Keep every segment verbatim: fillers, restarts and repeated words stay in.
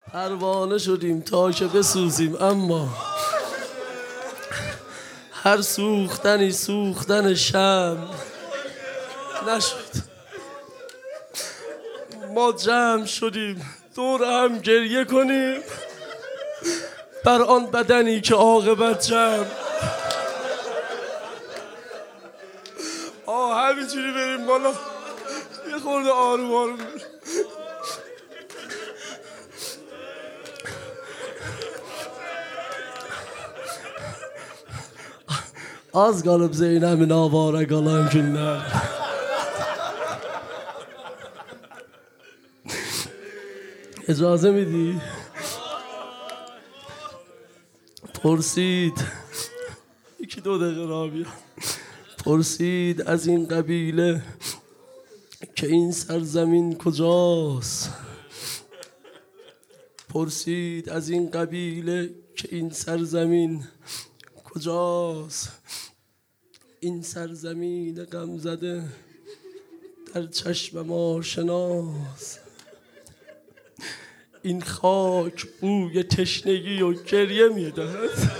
پروانه شدیم تا که بسوزیم، اما هر سوختنی سوختن شمع نشد. ما جمع شدیم دور هم گریه کنیم بر آن بدنی که عاقبت جمع. آه همینجوری بریم بالا، یه خورده آروم آروم. Az qalıb Zeynəmin avara qalan günlər. اجازه میدی؟ پرسید یکی دو دقیقه را بیا. پرسید از این قبیله که این سرزمین کجاست. پرسید از این قبیله که این سرزمین کجاست. این سرزمین غم زده در چشم آشناست. این خاک بوی تشنگی و گریه میدهد.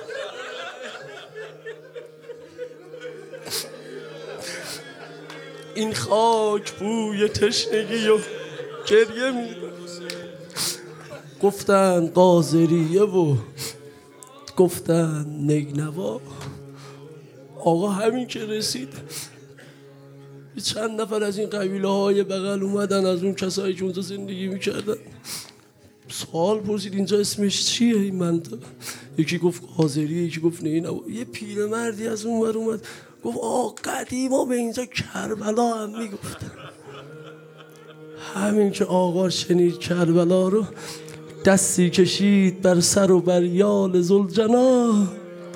این خاک بوی تشنگی و گریه میدهد. گفتن قاضریه و گفتن نینوا. آقا همین که رسید چند نفر از این قبیله های بغل اومدن، از اون کسایی که اونجا زندگی میکردن. سوال پرسید اینجا اسمش چیه این منطقه؟ یکی گفت قاضریه، یکی گفت نینوا. یه پیرمردی از اون ور اومد گفت آقا قدیما به اینجا کربلا هم میگفتن. همین که آقا شنید کربلا رو، دستی کشید بر سر و بر یال ذوالجلال.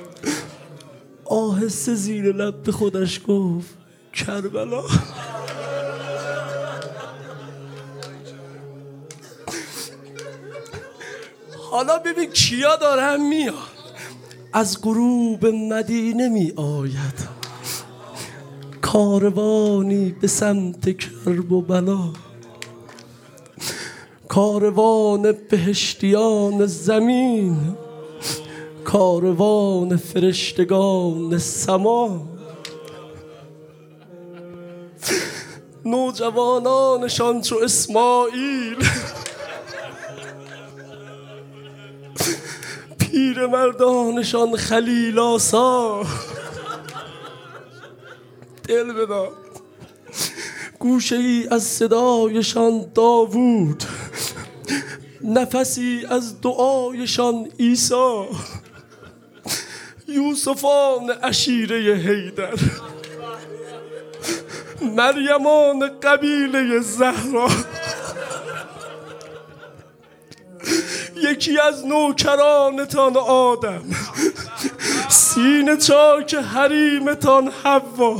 آهسته زیر لب به خودش گفت کربلا. حالا ببین کیا دارن میاد. از غروب مدینه می آید کاروانی به سمت کرب و بلا. کاروان بهشتیان زمین، کاروان فرشتگان سما. نوجوانانشان چو اسماعیل، پیرمردانشان خلیل آسا. دل بدار گوشه ای از صدایشان داوود، نفسی از دعایشان عیسی. یوسفان عشیره حیدر، مریمان قبیله زهرا. یکی از نوکرانتان آدم، سینه چاک حریمتان حوا.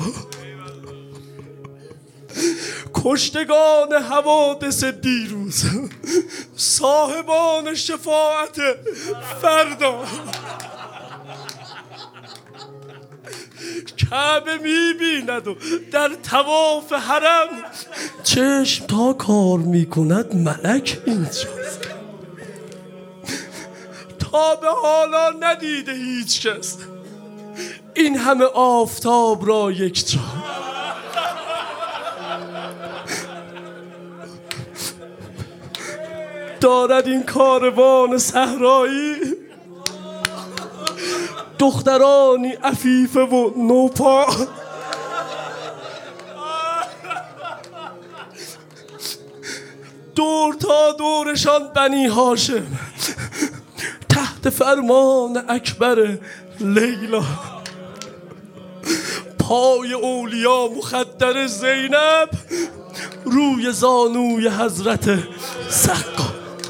کشتگان حوادث دیروز، صاحبان شفاعت فردا. کعبه میبیند و در طواف حرم چشم تا کار میکند ملک اینجاست. تا به حالا ندیده هیچ کس این همه آفتاب را یک جا. دارد این کاروان صحرایی دخترانی عفیفه و نوپا. دور تا دورشان بنی هاشم تحت فرمان اکبر لیلا. پای اولیا مخدر زینب روی زانوی حضرت سقا.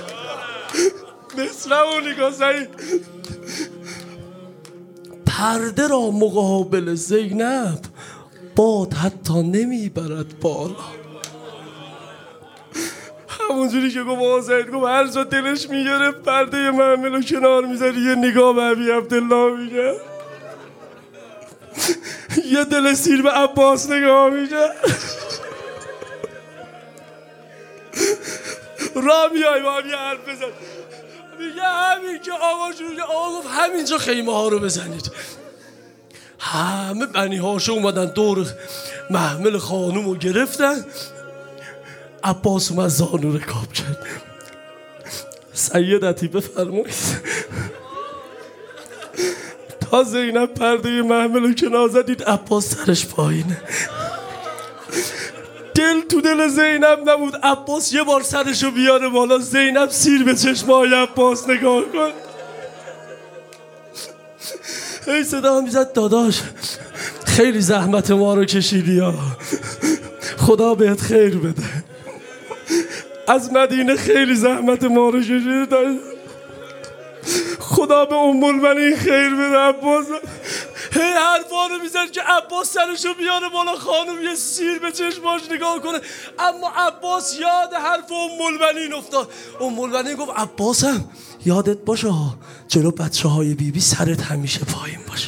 مثل اون نگاه سعید. پرده را مقابل زینب باد حتی نمیبرد بالا. همونجوری که گفت آقا سعید گفت هر جا دلش میگره پرده محمل رو کنار میذاری یه نگاه به ابی عبدالله میگه، یه دل سیر به عباس نگاه میگه. را میای با هم یه حرف بزن. میگه همین که آقا جون آقا گفت همینجا خیمه ها رو بزنید. همه بنی هاشم اومدن دور محمل خانوم رو گرفتن. عباس اومد زانو رکاب کرد. سیدتی بفرمایید. تا زینب پرده محمل رو کنار زدید عباس سرش پایینه. دل تو دل زینب نبود عباس یه بار سرشو بیاره بالا. زینب سیر به چشمای عباس نگاه کن. هی صدا میزد داداش خیلی زحمت ما رو کشیدی ها، خدا بهت خیر بده. از مدینه خیلی زحمت ما رو کشیدی، خدا به ام المؤمنین خیر بده. عباس هی حرفا رو میزد که عباس سرشو بیاره بالا، خانم یه سیر به چشماش نگاه کنه. اما عباس یاد حرف ام المؤمنین افتاد. ام المؤمنین گفت عباسم یادت باشه ها جلو بچه های بیبی سرت همیشه پایین باشه.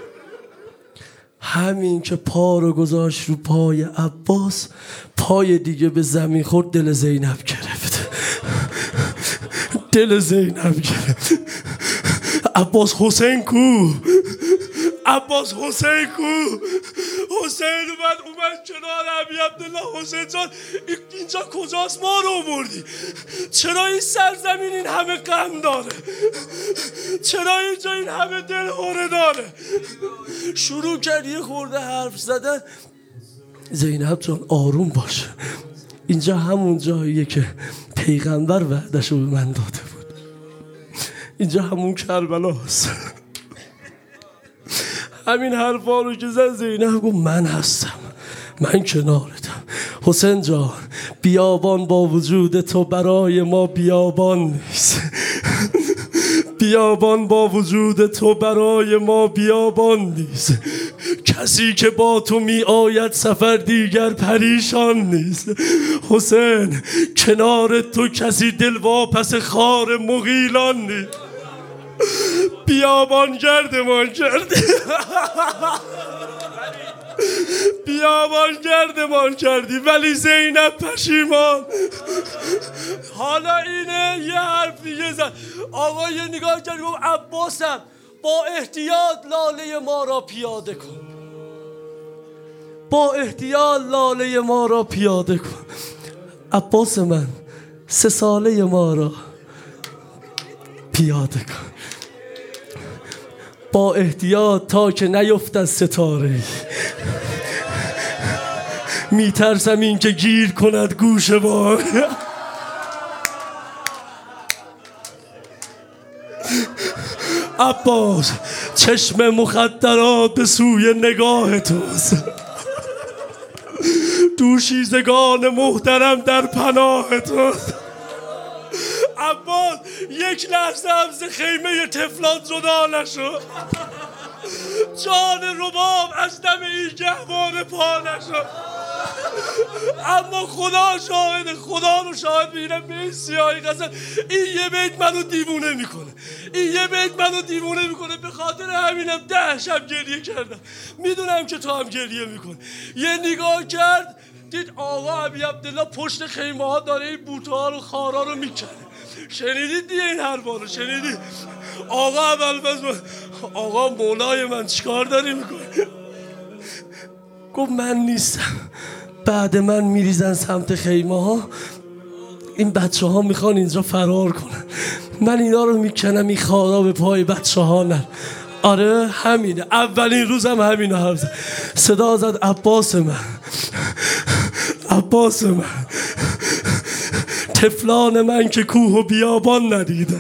همین که پا رو گذاشت رو پای عباس، پای دیگه به زمین خورد، دل زینب گرفت. دل زینب گرفت. عباس حسین کو؟ عباس حسین کو؟ حسین اومد اومد کنار ابی عبدالله. حسین جان اینجا کجاست؟ ما رو آوردی؟ چرا این سرزمین این همه غم داره؟ چرا اینجا این همه دل هوره داره؟ شروع کرد یه خورده حرف زدن. زینب جان آروم باش، اینجا همون جاییه که پیغمبر وعده‌شو به من داده بود. اینجا همون کربلاست. همین حرفا رو که زد زینب گفت من هستم، من کنارتم. حسین جان بیابان با وجود تو برای ما بیابان نیست. بیابان با وجود تو برای ما بیابان نیست. کسی که با تو می آید سفر دیگر پریشان نیست. حسین کنار تو کسی دل واپس خار مغیلان نیست. بیابان گردمان کردی. بیابان گردمان کردی ولی زینب پشیمان. حالا اینه یه حرف دیگه زد. آقا یه نگاه کرد گفت عباسم با احتیاط لاله ما را پیاده کن. با احتیاط لاله ما را پیاده کن. عباس من سه ساله ما را پیاده کن. با احتیاط تا که نیفتد ستاره. میترسم این که گیر کند گوش ما. عباس چشم مخدرات به سوی نگاه توست. دوشیزگان محترم در پناه توست. عباس یک لحظه هم ز خیمه طفلان جدا نشد. جان رباب از دم این گهواره پا نشد. اما خدا شاهده، خدا رو شاهد میگیرم به این سیاهی قسم این یه بیت منو دیوونه میکنه. این یه بیت منو دیوونه میکنه. به خاطر همینم ده شب گریه کردم. میدونم که تو هم گریه میکنه. یه نگاه کرد دید آقا ابی عبدالله پشت خیمه ها داره این بوته ها رو خارا رو میکنه. شنیدید دیگه این حرفا رو؟ شنیدید؟ آقا ابوالفضل آقا مولای من چیکار داری میکنه؟ گفت من نیستم، بعد من میریزن سمت خیمه ها. این بچه ها میخوان اینجا فرار کنن، من اینا رو میکنم این خارا به پای بچه ها نر. آره همینه. اولین روزم همینو حرف زد. صدا زد عباس من، عباس من، طفلان من که کوه و بیابان ندیدن.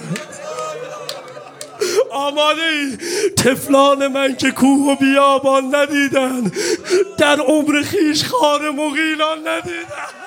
آماده ای؟ طفلان من که کوه و بیابان ندیدن، در عمر خیش خار مغیلان ندیدن.